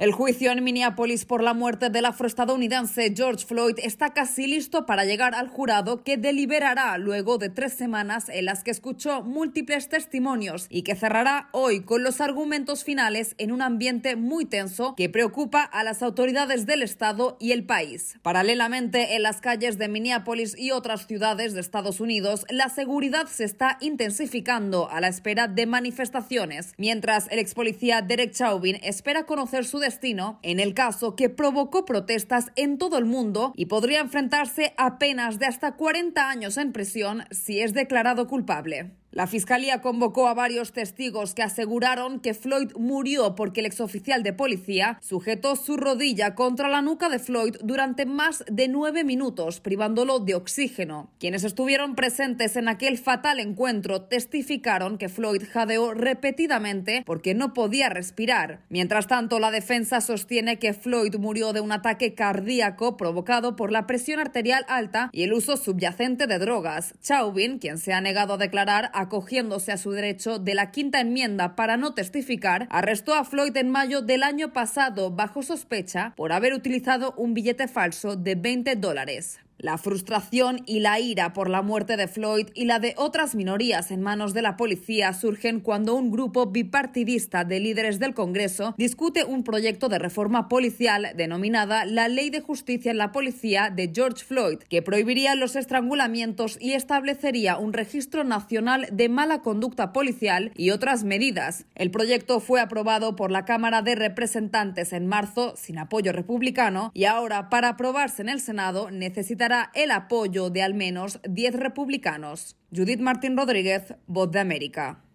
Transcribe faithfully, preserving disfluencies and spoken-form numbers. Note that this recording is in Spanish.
El juicio en Minneapolis por la muerte del afroestadounidense George Floyd está casi listo para llegar al jurado, que deliberará luego de tres semanas en las que escuchó múltiples testimonios y que cerrará hoy con los argumentos finales en un ambiente muy tenso que preocupa a las autoridades del estado y el país. Paralelamente, en las calles de Minneapolis y otras ciudades de Estados Unidos, la seguridad se está intensificando a la espera de manifestaciones, mientras el ex policía Derek Chauvin espera conocer su destino en el caso que provocó protestas en todo el mundo y podría enfrentarse a penas de hasta cuarenta años en prisión si es declarado culpable. La Fiscalía convocó a varios testigos que aseguraron que Floyd murió porque el exoficial de policía sujetó su rodilla contra la nuca de Floyd durante más de nueve minutos, privándolo de oxígeno. Quienes estuvieron presentes en aquel fatal encuentro testificaron que Floyd jadeó repetidamente porque no podía respirar. Mientras tanto, la defensa sostiene que Floyd murió de un ataque cardíaco provocado por la presión arterial alta y el uso subyacente de drogas. Chauvin, quien se ha negado a declarar, acogiéndose a su derecho de la quinta enmienda para no testificar, arrestó a Floyd en mayo del año pasado bajo sospecha por haber utilizado un billete falso de veinte dólares. La frustración y la ira por la muerte de Floyd y la de otras minorías en manos de la policía surgen cuando un grupo bipartidista de líderes del Congreso discute un proyecto de reforma policial denominada la Ley de Justicia en la Policía de George Floyd, que prohibiría los estrangulamientos y establecería un registro nacional de mala conducta policial y otras medidas. El proyecto fue aprobado por la Cámara de Representantes en marzo sin apoyo republicano y ahora, para aprobarse en el Senado, necesitará el apoyo de al menos diez republicanos. Judith Martín Rodríguez, Voz de América.